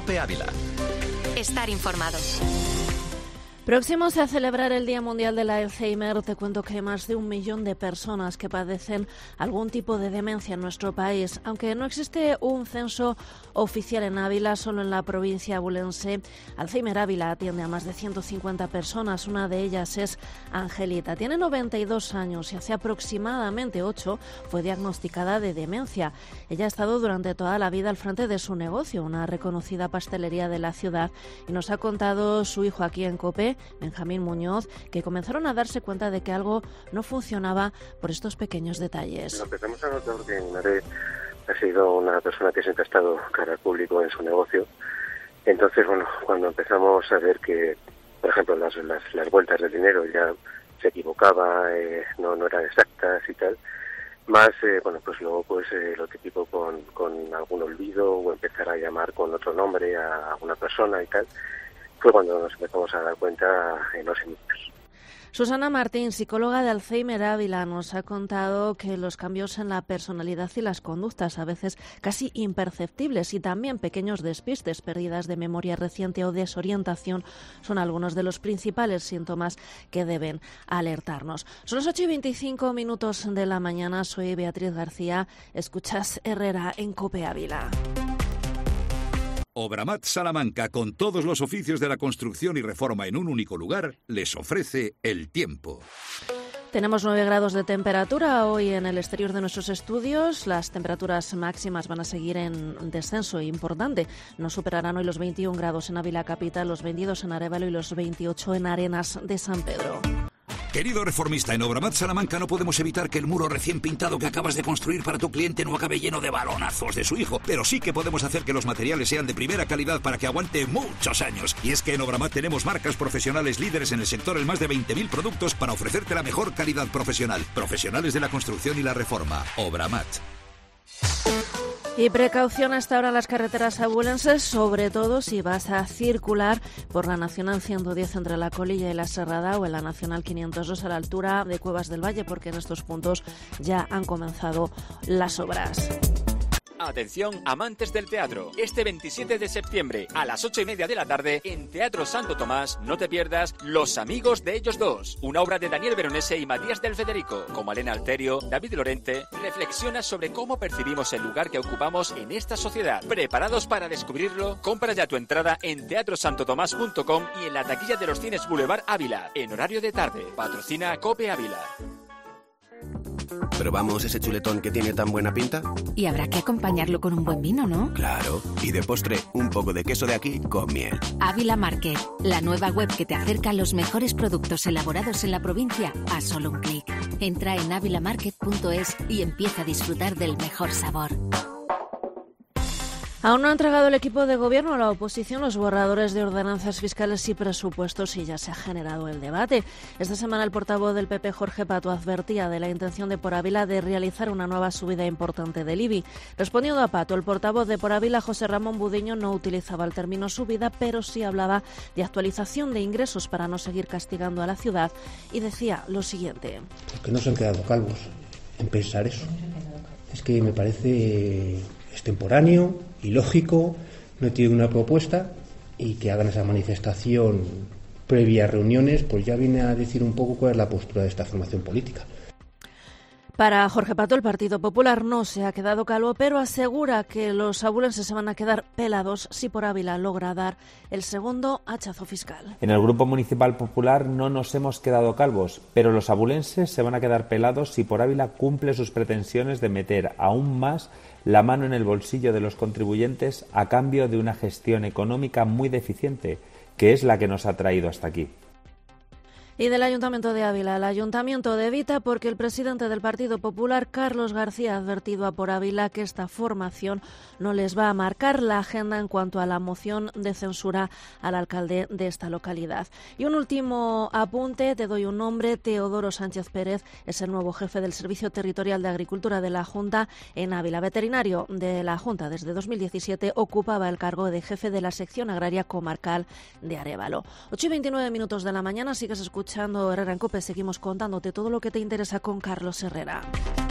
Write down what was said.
COPE Ávila. Estar informado. Próximos a celebrar el Día Mundial del Alzheimer, te cuento que hay más de 1 millón de personas que padecen algún tipo de demencia en nuestro país. Aunque no existe un censo oficial en Ávila, solo en la provincia abulense, Alzheimer Ávila atiende a más de 150 personas. Una de ellas es Angelita. Tiene 92 años y hace aproximadamente 8 fue diagnosticada de demencia. Ella ha estado durante toda la vida al frente de su negocio, una reconocida pastelería de la ciudad, y nos ha contado su hijo aquí en COPE, Benjamín Muñoz, que comenzaron a darse cuenta de que algo no funcionaba por estos pequeños detalles. Empezamos a notar que mi madre ha sido una persona que siempre ha estado cara al público en su negocio. Entonces, cuando empezamos a ver que, por ejemplo, las vueltas del dinero ya se equivocaba, no eran exactas y tal, más, lo típico con algún olvido o empezar a llamar con otro nombre a alguna persona y tal, fue cuando nos empezamos a dar cuenta en los inicios. Susana Martín, psicóloga de Alzheimer Ávila, nos ha contado que los cambios en la personalidad y las conductas, a veces casi imperceptibles, y también pequeños despistes, pérdidas de memoria reciente o desorientación, son algunos de los principales síntomas que deben alertarnos. Son las 8:25 de la mañana. Soy Beatriz García. Escuchas Herrera en COPE Ávila. Obramat Salamanca, con todos los oficios de la construcción y reforma en un único lugar, les ofrece el tiempo. Tenemos 9 grados de temperatura hoy en el exterior de nuestros estudios. Las temperaturas máximas van a seguir en descenso importante. No superarán hoy los 21 grados en Ávila capital, los 22 en Arévalo y los 28 en Arenas de San Pedro. Querido reformista, en Obramat Salamanca no podemos evitar que el muro recién pintado que acabas de construir para tu cliente no acabe lleno de balonazos de su hijo, pero sí que podemos hacer que los materiales sean de primera calidad para que aguante muchos años. Y es que en Obramat tenemos marcas profesionales líderes en el sector en más de 20.000 productos para ofrecerte la mejor calidad profesional. Profesionales de la construcción y la reforma. Obramat. Y precaución hasta ahora en las carreteras abulenses, sobre todo si vas a circular por la Nacional 110 entre La Colilla y La Serrada, o en la Nacional 502 a la altura de Cuevas del Valle, porque en estos puntos ya han comenzado las obras. Atención, amantes del teatro. Este 27 de septiembre a las 8:30 de la tarde en Teatro Santo Tomás no te pierdas Los amigos de ellos dos, una obra de Daniel Veronese y Matías del Federico. Como Elena Alterio, David Lorente, reflexiona sobre cómo percibimos el lugar que ocupamos en esta sociedad. ¿Preparados para descubrirlo? Compra ya tu entrada en teatrosantotomás.com y en la taquilla de los cines Boulevard Ávila, en horario de tarde. Patrocina COPE Ávila. ¿Probamos ese chuletón que tiene tan buena pinta? Y habrá que acompañarlo con un buen vino, ¿no? Claro. Y de postre, un poco de queso de aquí con miel. Ávila Market, la nueva web que te acerca a los mejores productos elaborados en la provincia a solo un clic. Entra en avilamarket.es y empieza a disfrutar del mejor sabor. Aún no ha entregado el equipo de gobierno a la oposición los borradores de ordenanzas fiscales y presupuestos y ya se ha generado el debate. Esta semana el portavoz del PP, Jorge Pato, advertía de la intención de Por Ávila de realizar una nueva subida importante del IBI. Respondiendo a Pato, el portavoz de Por Ávila, José Ramón Budiño, no utilizaba el término subida, pero sí hablaba de actualización de ingresos para no seguir castigando a la ciudad, y decía lo siguiente. Que no se han quedado calvos en pensar eso. Es que me parece extemporáneo, ilógico, no tiene una propuesta, y que hagan esa manifestación previa a reuniones, pues ya viene a decir un poco cuál es la postura de esta formación política. Para Jorge Pato, el Partido Popular no se ha quedado calvo, pero asegura que los abulenses se van a quedar pelados si Por Ávila logra dar el segundo hachazo fiscal. En el Grupo Municipal Popular no nos hemos quedado calvos, pero los abulenses se van a quedar pelados si Por Ávila cumple sus pretensiones de meter aún más la mano en el bolsillo de los contribuyentes a cambio de una gestión económica muy deficiente, que es la que nos ha traído hasta aquí. Y del Ayuntamiento de Ávila, el Ayuntamiento de evita porque el presidente del Partido Popular, Carlos García, ha advertido a Por Ávila que esta formación no les va a marcar la agenda en cuanto a la moción de censura al alcalde de esta localidad. Y un último apunte, te doy un nombre: Teodoro Sánchez Pérez es el nuevo jefe del Servicio Territorial de Agricultura de la Junta en Ávila. Veterinario de la Junta desde 2017, ocupaba el cargo de jefe de la sección agraria comarcal de Arévalo. 8:29 de la mañana, sigues escuchando Herrera en COPE. Seguimos contándote todo lo que te interesa con Carlos Herrera.